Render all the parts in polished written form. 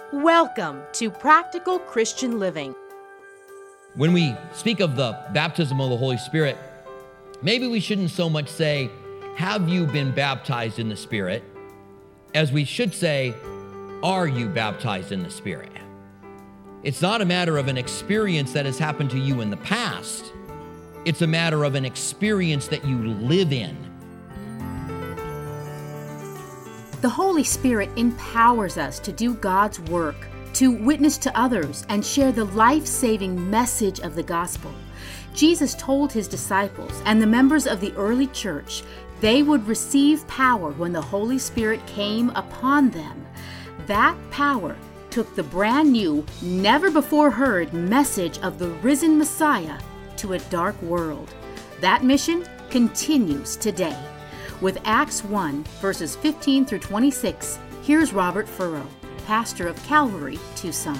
Welcome to Practical Christian Living. When we speak of the baptism of the Holy Spirit, maybe we shouldn't so much say, have you been baptized in the Spirit, as we should say, are you baptized in the Spirit? It's not a matter of an experience that has happened to you in the past. It's a matter of an experience that you live in. The Holy Spirit empowers us to do God's work, to witness to others, and share the life-saving message of the gospel. Jesus told his disciples and the members of the early church they would receive power when the Holy Spirit came upon them. That power took the brand new, never-before-heard message of the risen Messiah to a dark world. That mission continues today. With Acts 1, verses 15 through 26, here's Robert Furrow, pastor of Calvary, Tucson.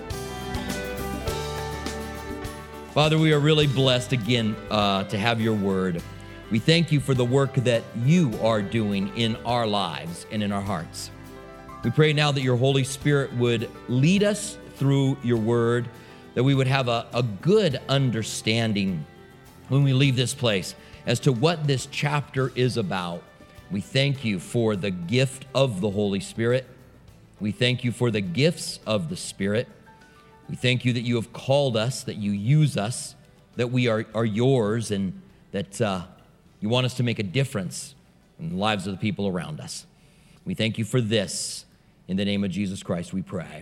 Father, we are really blessed again to have your word. We thank you for the work that you are doing in our lives and in our hearts. We pray now that your Holy Spirit would lead us through your word, that we would have a good understanding when we leave this place as to what this chapter is about. We thank you for the gift of the Holy Spirit. We thank you for the gifts of the Spirit. We thank you that you have called us, that you use us, that we are yours, and that you want us to make a difference in the lives of the people around us. We thank you for this. In the name of Jesus Christ, we pray.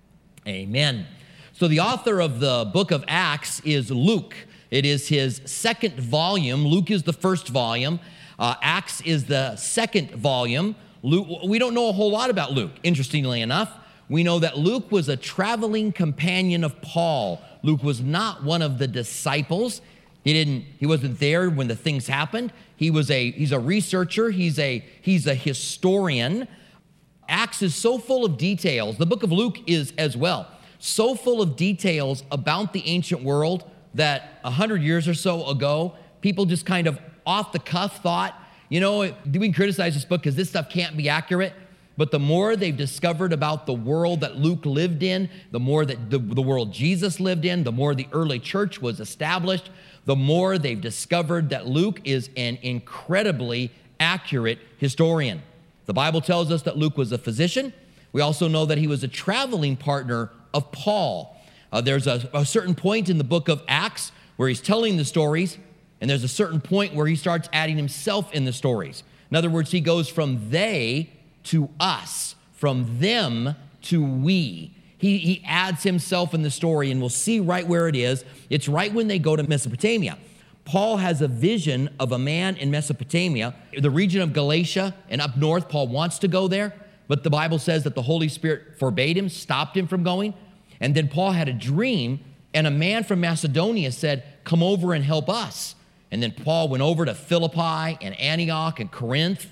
Amen. So the author of the book of Acts is Luke. It is his second volume. Luke is the first volume. Acts is the second volume. Luke, we don't know a whole lot about Luke, interestingly enough. We know that Luke was a traveling companion of Paul. Luke was not one of the disciples. He wasn't there when the things happened. He's a researcher. He's a historian. Acts is so full of details. The book of Luke is as well. So full of details about the ancient world that 100 years or so ago, people just kind of off the cuff thought, we can criticize this book because this stuff can't be accurate. But the more they've discovered about the world that Luke lived in, the more that the world Jesus lived in, the more the early church was established, the more they've discovered that Luke is an incredibly accurate historian. The Bible tells us that Luke was a physician. We also know that he was a traveling partner of Paul. There's a certain point in the book of Acts where he's telling the stories, and there's a certain point where he starts adding himself in the stories. In other words, he goes from they to us, from them to we. He adds himself in the story, and we'll see right where it is. It's right when they go to Mesopotamia. Paul has a vision of a man in Mesopotamia, the region of Galatia, and up north. Paul wants to go there, but the Bible says that the Holy Spirit forbade him, stopped him from going. And then Paul had a dream, and a man from Macedonia said, come over and help us. And then Paul went over to Philippi and Antioch and Corinth,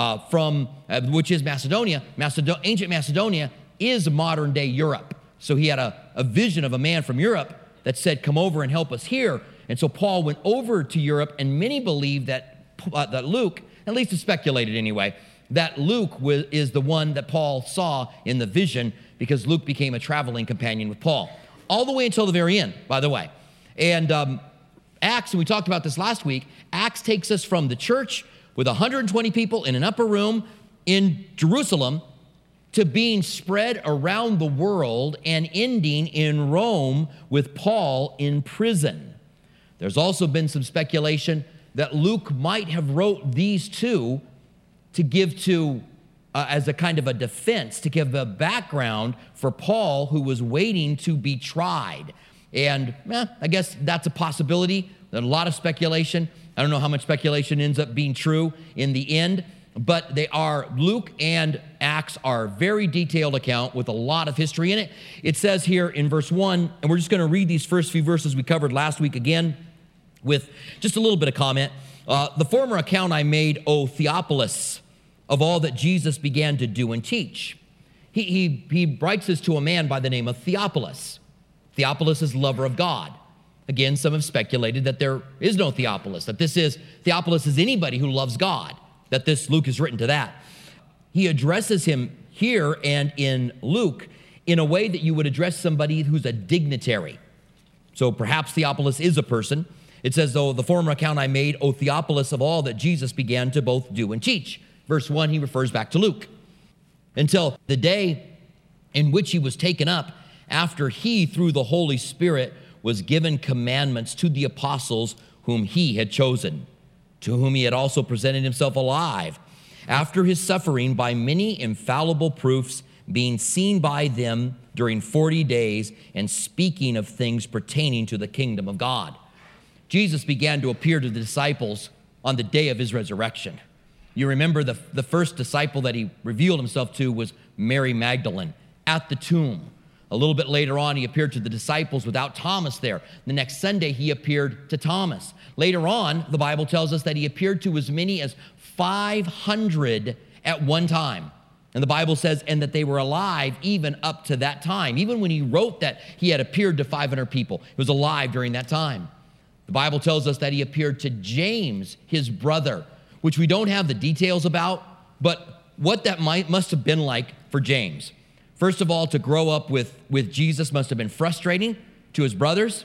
which is Macedonia. Ancient Macedonia is modern-day Europe. So he had a vision of a man from Europe that said, come over and help us here. And so Paul went over to Europe, and many believe that Luke, at least it's speculated anyway, that Luke is the one that Paul saw in the vision, because Luke became a traveling companion with Paul. All the way until the very end, by the way. And Acts, and we talked about this last week, Acts takes us from the church with 120 people in an upper room in Jerusalem to being spread around the world and ending in Rome with Paul in prison. There's also been some speculation that Luke might have wrote these two to give to as a kind of a defense, to give a background for Paul, who was waiting to be tried. And I guess that's a possibility. There's a lot of speculation. I don't know how much speculation ends up being true in the end, but Luke and Acts are a very detailed account with a lot of history in it. It says here in verse 1, and we're just going to read these first few verses we covered last week again with just a little bit of comment. The former account I made, O Theophilus, of all that Jesus began to do and teach. He writes this to a man by the name of Theophilus. Theophilus is lover of God. Again, some have speculated that there is no Theophilus, that Theophilus is anybody who loves God, that this Luke is written to that. He addresses him here and in Luke in a way that you would address somebody who's a dignitary. So perhaps Theophilus is a person. It says, though the former account I made, O Theophilus, of all that Jesus began to both do and teach. Verse 1, he refers back to Luke. Until the day in which he was taken up, after he, through the Holy Spirit, was given commandments to the apostles whom he had chosen, to whom he had also presented himself alive, after his suffering by many infallible proofs, being seen by them during 40 days, and speaking of things pertaining to the kingdom of God. Jesus began to appear to the disciples on the day of his resurrection. You remember the first disciple that he revealed himself to was Mary Magdalene at the tomb. A little bit later on, he appeared to the disciples without Thomas there. The next Sunday, he appeared to Thomas. Later on, the Bible tells us that he appeared to as many as 500 at one time. And the Bible says, and that they were alive even up to that time. Even when he wrote that he had appeared to 500 people, he was alive during that time. The Bible tells us that he appeared to James, his brother, which we don't have the details about, but what that must have been like for James. First of all, to grow up with Jesus must have been frustrating to his brothers.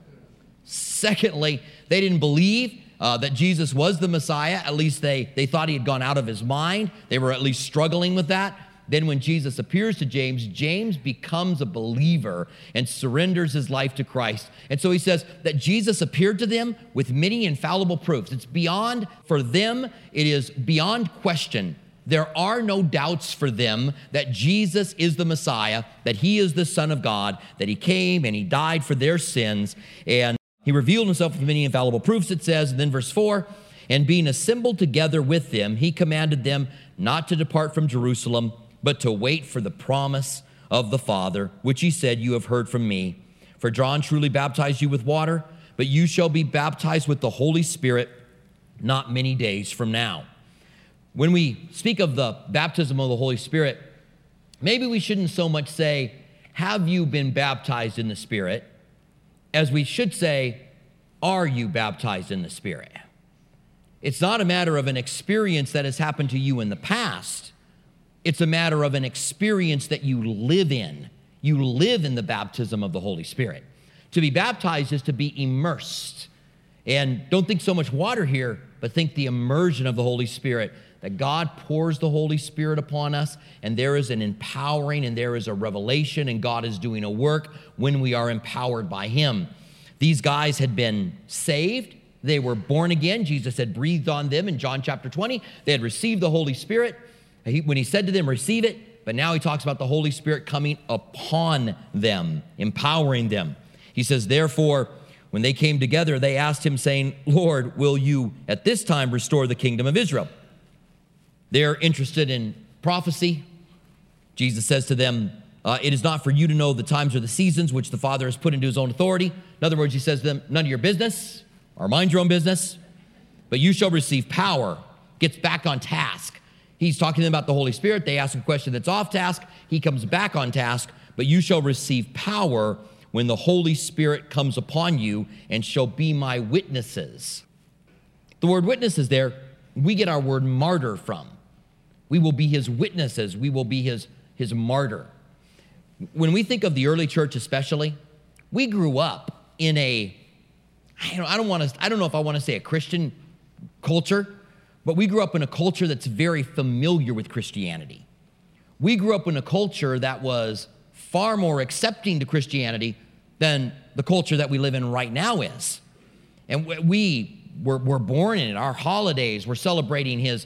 Secondly, they didn't believe that Jesus was the Messiah. At least they thought he had gone out of his mind. They were at least struggling with that. Then when Jesus appears to James, James becomes a believer and surrenders his life to Christ. And so he says that Jesus appeared to them with many infallible proofs. It's beyond, for them, it is beyond question. There are no doubts for them that Jesus is the Messiah, that he is the Son of God, that he came and he died for their sins. And he revealed himself with many infallible proofs, it says. And then verse 4, and being assembled together with them, he commanded them not to depart from Jerusalem, but to wait for the promise of the Father, which he said, you have heard from me. For John truly baptized you with water, but you shall be baptized with the Holy Spirit not many days from now. When we speak of the baptism of the Holy Spirit, maybe we shouldn't so much say, have you been baptized in the Spirit, as we should say, are you baptized in the Spirit? It's not a matter of an experience that has happened to you in the past. It's a matter of an experience that you live in. You live in the baptism of the Holy Spirit. To be baptized is to be immersed. And don't think so much water here, but think the immersion of the Holy Spirit, that God pours the Holy Spirit upon us, and there is an empowering and there is a revelation, and God is doing a work when we are empowered by him. These guys had been saved. They were born again. Jesus had breathed on them in John chapter 20. They had received the Holy Spirit. When he said to them, receive it, but now he talks about the Holy Spirit coming upon them, empowering them. He says, therefore, when they came together, they asked him, saying, Lord, will you at this time restore the kingdom of Israel? They're interested in prophecy. Jesus says to them, it is not for you to know the times or the seasons which the Father has put into his own authority. In other words, he says to them, none of your business, or mind your own business, but you shall receive power. Gets back on task. He's talking to them about the Holy Spirit. They ask a question that's off task. He comes back on task. But you shall receive power when the Holy Spirit comes upon you, and shall be my witnesses. The word witnesses there, we get our word martyr from. We will be his witnesses. We will be his martyr. When we think of the early church especially, we grew up in I don't know if I want to say a Christian culture, but we grew up in a culture that's very familiar with Christianity. We grew up in a culture that was far more accepting to Christianity than the culture that we live in right now is. And we're born in it. Our holidays, we're celebrating his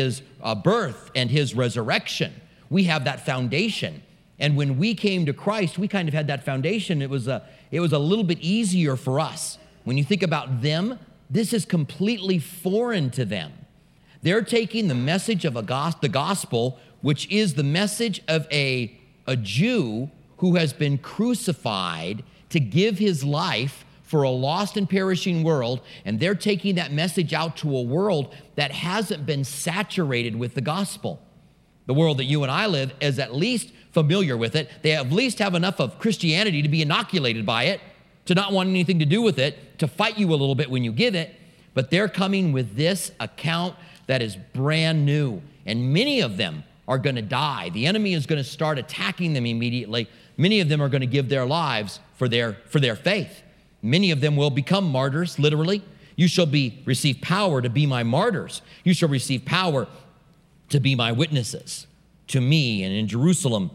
birth and his resurrection. We have that foundation. And when we came to Christ, we kind of had that foundation. It was a little bit easier for us. When you think about them, this is completely foreign to them. They're taking the message of the gospel, which is the message of a Jew who has been crucified to give his life for a lost and perishing world, and they're taking that message out to a world that hasn't been saturated with the gospel. The world that you and I live is at least familiar with it. They at least have enough of Christianity to be inoculated by it, to not want anything to do with it, to fight you a little bit when you give it. But they're coming with this account that is brand new. And many of them are going to die. The enemy is going to start attacking them immediately. Many of them are going to give their lives for their faith. Many of them will become martyrs, literally. You shall receive power to be my martyrs. You shall receive power to be my witnesses to me and in Jerusalem,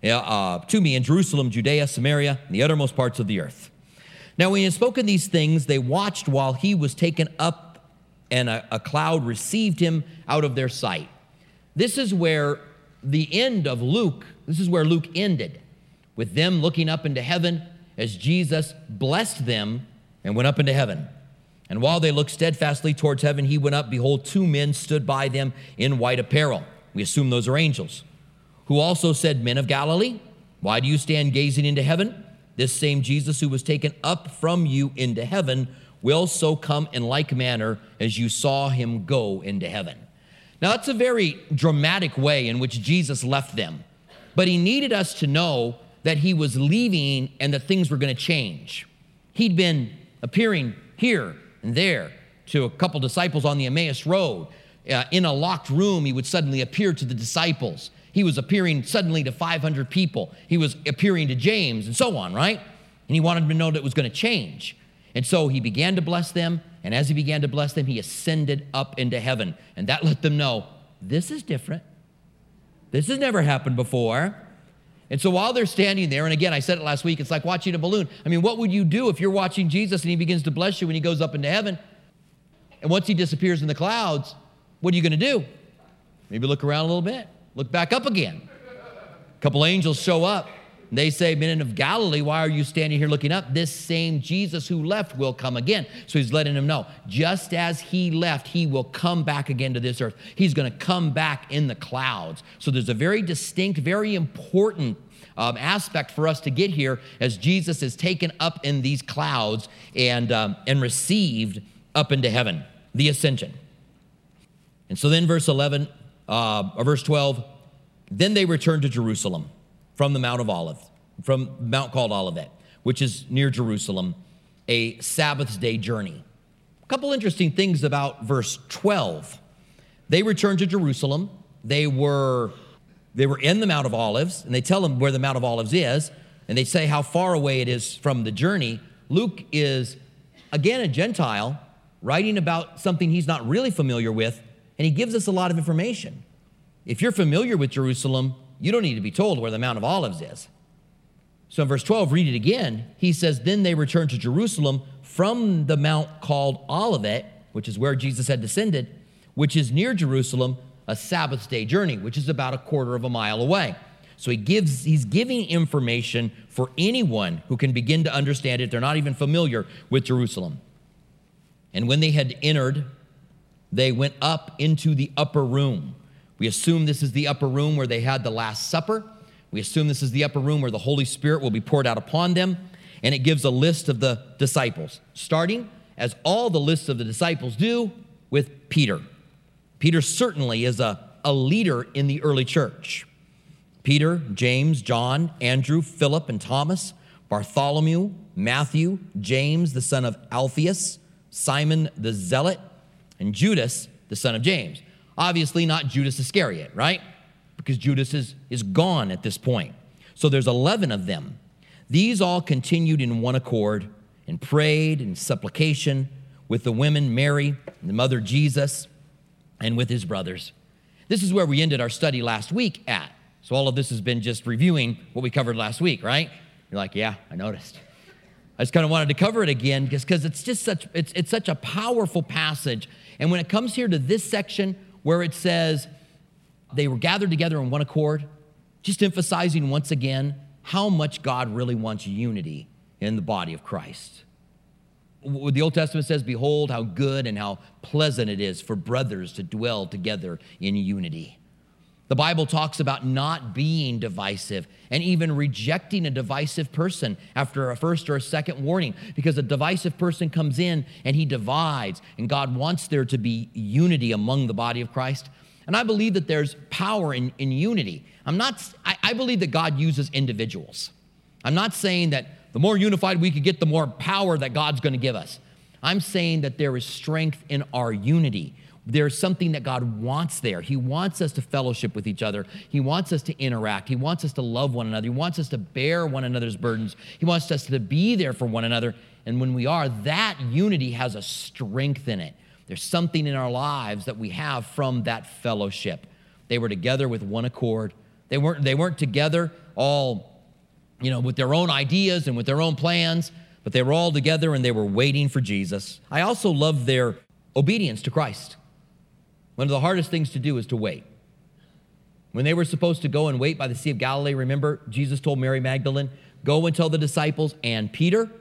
Judea, Samaria, and the uttermost parts of the earth. Now, when he had spoken these things, they watched while he was taken up, and a cloud received him out of their sight. This is where the end of Luke, this is where Luke ended, with them looking up into heaven as Jesus blessed them and went up into heaven. And while they looked steadfastly towards heaven, he went up. Behold, 2 men stood by them in white apparel. We assume those are angels, who also said, Men of Galilee, why do you stand gazing into heaven? This same Jesus who was taken up from you into heaven will so come in like manner as you saw him go into heaven. Now, that's a very dramatic way in which Jesus left them. But he needed us to know that he was leaving and that things were going to change. He'd been appearing here and there to a couple disciples on the Emmaus Road. In a locked room, he would suddenly appear to the disciples. He was appearing suddenly to 500 people. He was appearing to James and so on, right? And he wanted them to know that it was going to change. And so he began to bless them. And as he began to bless them, he ascended up into heaven. And that let them know, this is different. This has never happened before. And so while they're standing there, and again, I said it last week, it's like watching a balloon. I mean, what would you do if you're watching Jesus and he begins to bless you when he goes up into heaven? And once he disappears in the clouds, what are you going to do? Maybe look around a little bit, look back up again. A couple angels show up. And they say, Men of Galilee, why are you standing here looking up? This same Jesus who left will come again. So he's letting them know, just as he left, he will come back again to this earth. He's going to come back in the clouds. So there's a very distinct, very important aspect for us to get here as Jesus is taken up in these clouds and received up into heaven, the ascension. And so then verse 12, then they returned to Jerusalem from the Mount called Olivet, which is near Jerusalem, a Sabbath day journey. A couple interesting things about verse 12. They returned to Jerusalem. They were in the Mount of Olives, and they tell them where the Mount of Olives is, and they say how far away it is from the journey. Luke is, again, a Gentile, writing about something he's not really familiar with, and he gives us a lot of information. If you're familiar with Jerusalem, you don't need to be told where the Mount of Olives is. So in verse 12, read it again. He says, Then they returned to Jerusalem from the mount called Olivet, which is where Jesus had descended, which is near Jerusalem, a Sabbath day journey, which is about a quarter of a mile away. So he's giving information for anyone who can begin to understand it. They're not even familiar with Jerusalem. And when they had entered, they went up into the upper room. We assume this is the upper room where they had the Last Supper. We assume this is the upper room where the Holy Spirit will be poured out upon them. And it gives a list of the disciples, starting, as all the lists of the disciples do, with Peter. Peter certainly is a leader in the early church. Peter, James, John, Andrew, Philip, and Thomas, Bartholomew, Matthew, James, the son of Alphaeus, Simon the Zealot, and Judas, the son of James. Obviously not Judas Iscariot, right? Because Judas is gone at this point. So there's 11 of them. These all continued in one accord and prayed in supplication with the women Mary, the mother Jesus, and with his brothers. This is where we ended our study last week at. So all of this has been just reviewing what we covered last week, right? You're like, yeah, I noticed. I just kind of wanted to cover it again because it's just it's such a powerful passage. And when it comes here to this section where it says they were gathered together in one accord, just emphasizing once again how much God really wants unity in the body of Christ. The Old Testament says, behold how good and how pleasant it is for brothers to dwell together in unity. The Bible talks about not being divisive and even rejecting a divisive person after a first or a second warning, because a divisive person comes in and he divides, and God wants there to be unity among the body of Christ. And I believe that there's power in unity. I believe that God uses individuals. I'm not saying that the more unified we could get, the more power that God's going to give us. I'm saying that there is strength in our unity. there's something that God wants there. He wants us to fellowship with each other. He wants us to interact. He wants us to love one another. He wants us to bear one another's burdens. He wants us to be there for one another. And when we are, that unity has a strength in it. There's something in our lives that we have from that fellowship. They were together with one accord. They weren't together all, with their own ideas and with their own plans, but they were all together and they were waiting for Jesus. I also love their obedience to Christ. One of the hardest things to do is to wait. When they were supposed to go and wait by the Sea of Galilee, remember, Jesus told Mary Magdalene, go and tell the disciples and Peter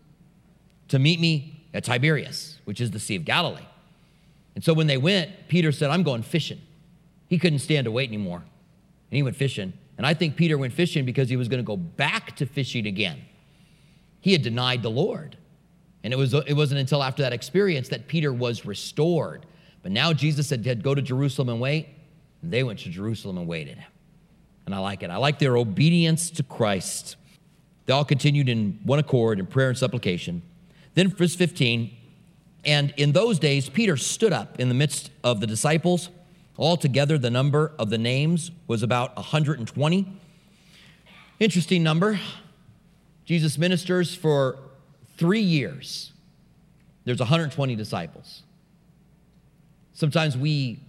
to meet me at Tiberias, which is the Sea of Galilee. And so when they went, Peter said, I'm going fishing. He couldn't stand to wait anymore. And he went fishing. And I think Peter went fishing because he was going to go back to fishing again. He had denied the Lord. And it wasn't until after that experience that Peter was restored. But now Jesus said, go to Jerusalem and wait. And they went to Jerusalem and waited. And I like it. I like their obedience to Christ. They all continued in one accord in prayer and supplication. Then verse 15, and in those days, Peter stood up in the midst of the disciples. Altogether, the number of the names was about 120. Interesting number. Jesus ministers for 3 years. There's 120 disciples. Sometimes we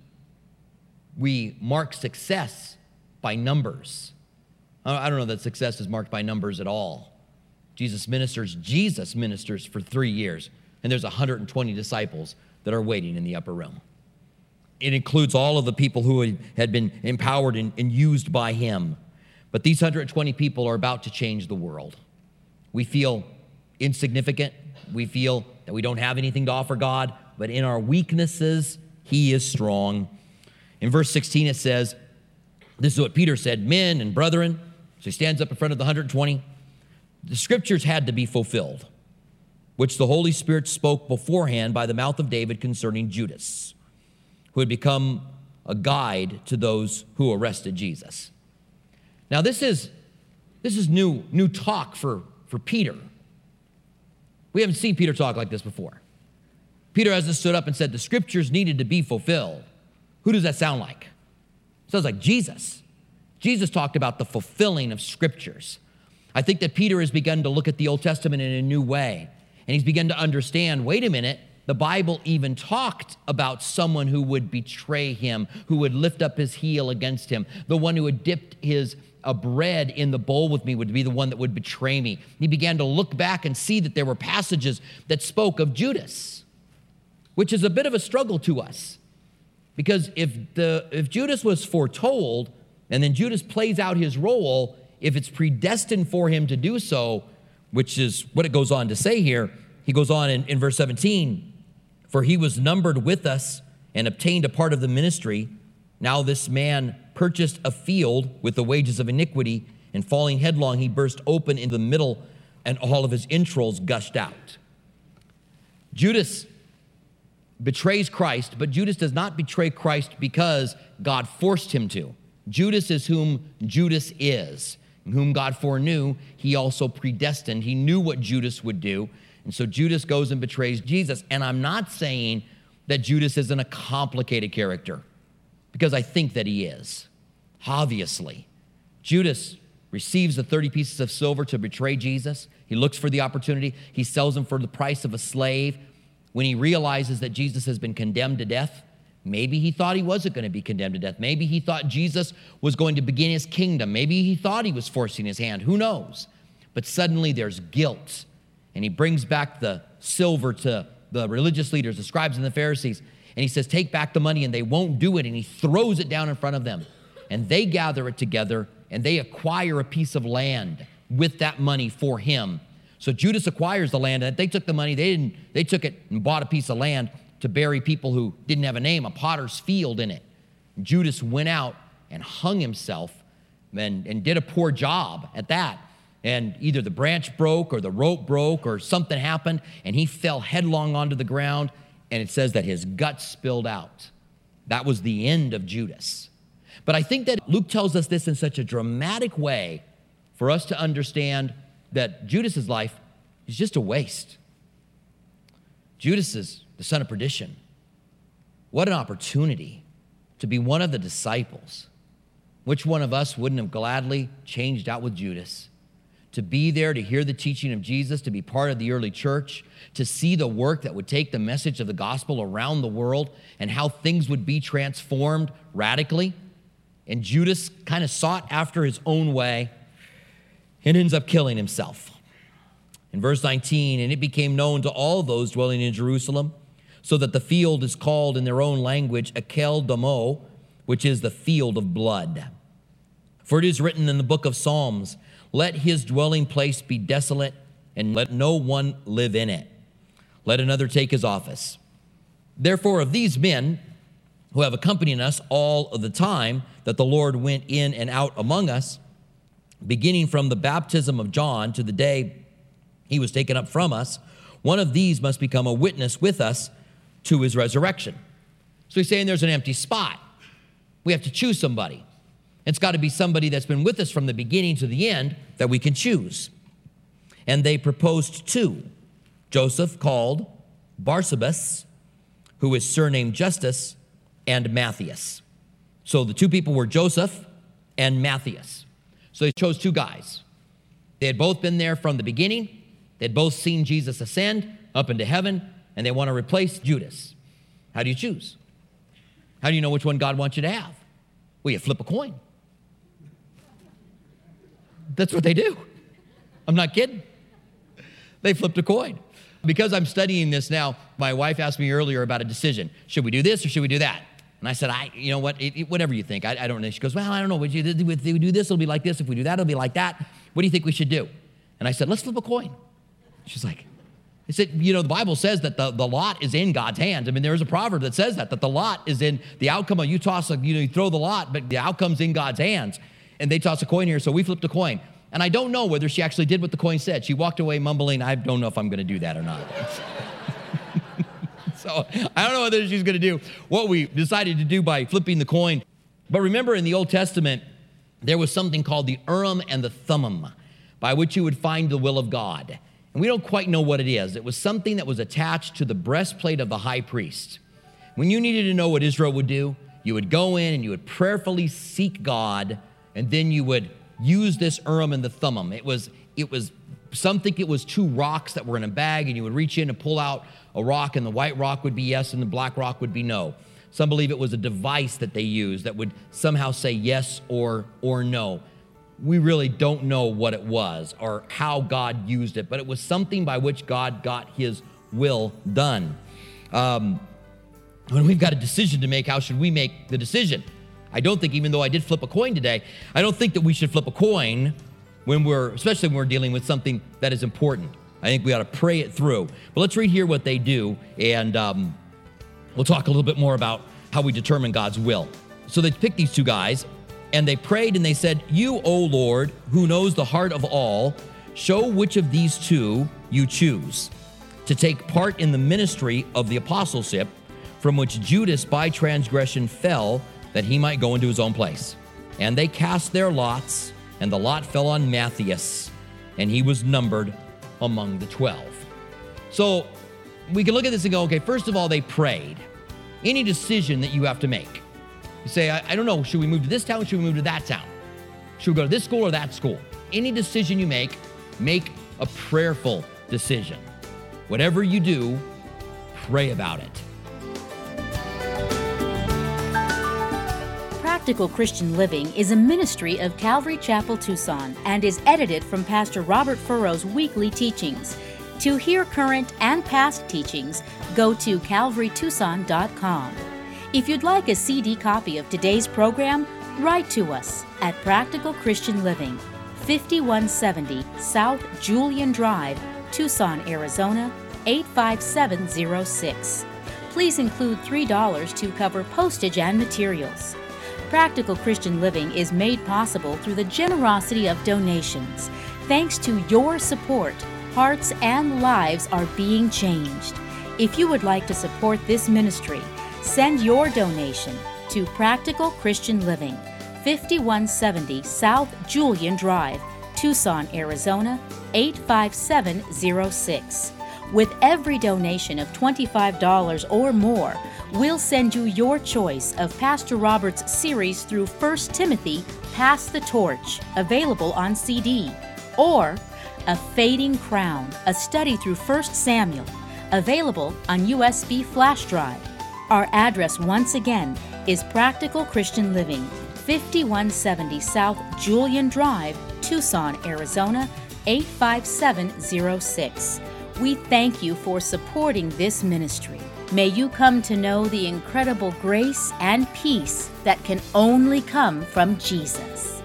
mark success by numbers. I don't know that success is marked by numbers at all. Jesus ministers for 3 years, and there's 120 disciples that are waiting in the upper room. It includes all of the people who had been empowered and used by him. But these 120 people are about to change the world. We feel insignificant. We feel that we don't have anything to offer God, but in our weaknesses, he is strong. In verse 16, it says, this is what Peter said, men and brethren. So he stands up in front of the 120. The scriptures had to be fulfilled, which the Holy Spirit spoke beforehand by the mouth of David concerning Judas, who had become a guide to those who arrested Jesus. Now this is new talk for Peter. We haven't seen Peter talk like this before. Peter hasn't stood up and said the scriptures needed to be fulfilled. Who does that sound like? It sounds like Jesus. Jesus talked about the fulfilling of scriptures. I think that Peter has begun to look at the Old Testament in a new way, and he's begun to understand, wait a minute, the Bible even talked about someone who would betray him, who would lift up his heel against him. The one who had dipped his bread in the bowl with me would be the one that would betray me. He began to look back and see that there were passages that spoke of Judas, which is a bit of a struggle to us. Because if Judas was foretold, and then Judas plays out his role, if it's predestined for him to do so, which is what it goes on to say here, he goes on in verse 17, for he was numbered with us and obtained a part of the ministry. Now this man purchased a field with the wages of iniquity, and falling headlong, he burst open in the middle, and all of his entrails gushed out. Judas betrays Christ, but Judas does not betray Christ because God forced him to. Judas is whom Judas is, and whom God foreknew, he also predestined. He knew what Judas would do. And so Judas goes and betrays Jesus. And I'm not saying that Judas isn't a complicated character, because I think that he is. Obviously, Judas receives the 30 pieces of silver to betray Jesus. He looks for the opportunity. He sells him for the price of a slave. When he realizes that Jesus has been condemned to death, maybe he thought he wasn't going to be condemned to death. Maybe he thought Jesus was going to begin his kingdom. Maybe he thought he was forcing his hand. Who knows? But suddenly there's guilt. And he brings back the silver to the religious leaders, the scribes and the Pharisees. And he says, take back the money, and they won't do it. And he throws it down in front of them. And they gather it together, and they acquire a piece of land with that money for him. So Judas acquires the land, and they took the money. They took it and bought a piece of land to bury people who didn't have a name, a potter's field in it. Judas went out and hung himself and did a poor job at that. And either the branch broke or the rope broke or something happened, and he fell headlong onto the ground, and it says that his guts spilled out. That was the end of Judas. But I think that Luke tells us this in such a dramatic way for us to understand that Judas's life is just a waste. Judas is the son of perdition. What an opportunity to be one of the disciples. Which one of us wouldn't have gladly changed out with Judas? To be there, to hear the teaching of Jesus, to be part of the early church, to see the work that would take the message of the gospel around the world and how things would be transformed radically. And Judas kind of sought after his own way and ends up killing himself. In verse 19, and it became known to all those dwelling in Jerusalem, so that the field is called in their own language Akel Damo, which is the field of blood. For it is written in the book of Psalms, let his dwelling place be desolate, and let no one live in it. Let another take his office. Therefore, of these men who have accompanied us all of the time that the Lord went in and out among us, beginning from the baptism of John to the day he was taken up from us, one of these must become a witness with us to his resurrection. So he's saying there's an empty spot. We have to choose somebody. It's got to be somebody that's been with us from the beginning to the end that we can choose. And they proposed two, Joseph called Barsabas, who is surnamed Justus, and Matthias. So the two people were Joseph and Matthias. So they chose two guys. They had both been there from the beginning. They'd both seen Jesus ascend up into heaven, and they want to replace Judas. How do you choose? How do you know which one God wants you to have? Well, you flip a coin. That's what they do. I'm not kidding. They flipped a coin. Because I'm studying this now, my wife asked me earlier about a decision. Should we do this or should we do that? And I said, you know what, whatever you think. I don't know. She goes, well, I don't know. If we do this, it'll be like this. If we do that, it'll be like that. What do you think we should do? And I said, let's flip a coin. She's like, I said, you know, the Bible says that the lot is in God's hands. I mean, there is a proverb that says that the lot is in the outcome of you toss, you throw the lot, but the outcome's in God's hands. And they toss a coin here, so we flipped a coin. And I don't know whether she actually did what the coin said. She walked away mumbling, I don't know if I'm going to do that or not. So I don't know whether she's going to do what we decided to do by flipping the coin. But remember, in the Old Testament, there was something called the Urim and the Thummim, by which you would find the will of God. And we don't quite know what it is. It was something that was attached to the breastplate of the high priest. When you needed to know what Israel would do, you would go in and you would prayerfully seek God, and then you would use this Urim and the Thummim. It was something, it was two rocks that were in a bag, and you would reach in and pull out a rock, and the white rock would be yes, and the black rock would be no. Some believe it was a device that they used that would somehow say yes or no. We really don't know what it was or how God used it, but it was something by which God got his will done. When we've got a decision to make, how should we make the decision? I don't think, even though I did flip a coin today, I don't think that we should flip a coin especially when we're dealing with something that is important. I think we ought to pray it through. But let's read here what they do, and we'll talk a little bit more about how we determine God's will. So they picked these two guys, and they prayed, and they said, you, O Lord, who knows the heart of all, show which of these two you choose to take part in the ministry of the apostleship, from which Judas by transgression fell, that he might go into his own place. And they cast their lots, and the lot fell on Matthias, and he was numbered among the 12. So we can look at this and go, okay, first of all, they prayed. Any decision that you have to make, you say, I don't know, should we move to this town? Should we move to that town? Should we go to this school or that school? Any decision you make a prayerful decision. Whatever you do, pray about it. Practical Christian Living is a ministry of Calvary Chapel, Tucson, and is edited from Pastor Robert Furrow's weekly teachings. To hear current and past teachings, go to calvarytucson.com. If you'd like a CD copy of today's program, write to us at Practical Christian Living, 5170 South Julian Drive, Tucson, Arizona, 85706. Please include $3 to cover postage and materials. Practical Christian Living is made possible through the generosity of donations. Thanks to your support, hearts and lives are being changed. If you would like to support this ministry, send your donation to Practical Christian Living, 5170 South Julian Drive, Tucson, Arizona, 85706. With every donation of $25 or more, we'll send you your choice of Pastor Robert's series through 1 Timothy, Pass the Torch, available on CD, or A Fading Crown, a study through 1 Samuel, available on USB flash drive. Our address once again is Practical Christian Living, 5170 South Julian Drive, Tucson, Arizona, 85706. We thank you for supporting this ministry. May you come to know the incredible grace and peace that can only come from Jesus.